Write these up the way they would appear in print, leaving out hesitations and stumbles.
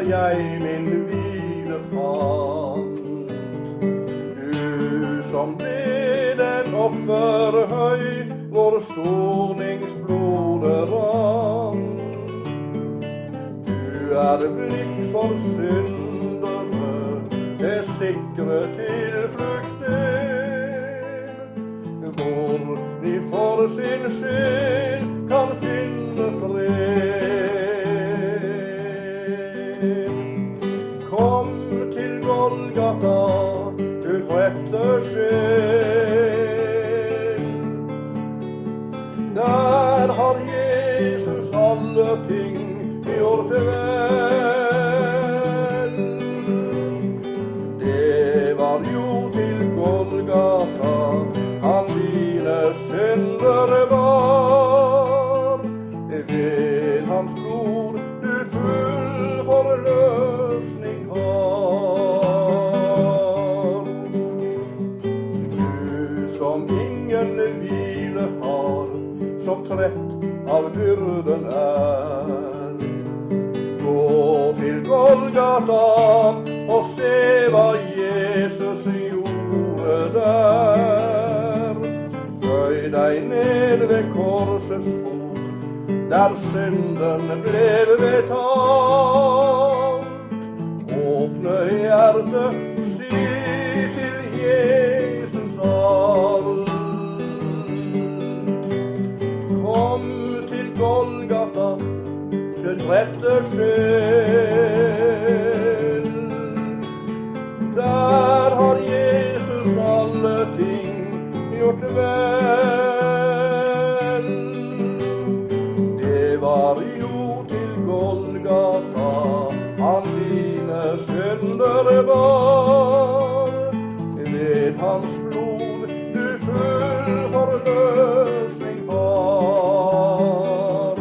jeg min hvile fant. Du som ble den offerhøy, hvor soningsblodet rant. Du blitt for syndere, det sikre tilfluktssted, hvor de for sin sjel kan finne fred. Kom til Golgata, du trette sjel. Der har Jesus alle ting gjort vel. Det var jo til Golgata han dine syndere bar. Ved hans blod du full forløsning har. Du som ingen hvile har, som trett av byrden er, gå til Golgata og se hva Jesus gjorde der. Bøy deg ned ved korsets fot, der synden blev betalt. Åpne hjertet, si til Jesus alt. Kom til Golgata, du trette sjel. Der har Jesus alle ting gjort vel. Det var jo til Golgata han dine syndere bar. Ved hans blod du full forløsning har.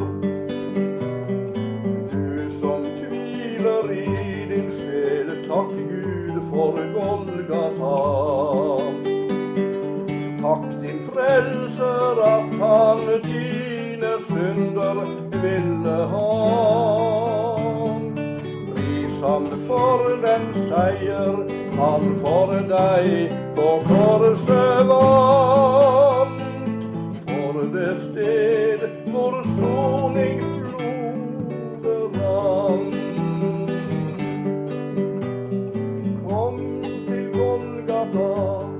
Du som tviler i din sjel, takk Gud for Golgata. Takk din frelser at han dine synder ville ha. Pris ham for den seier han for deg på korset vant. For det sted hvor soningsblodet rant. Kom til Golgata,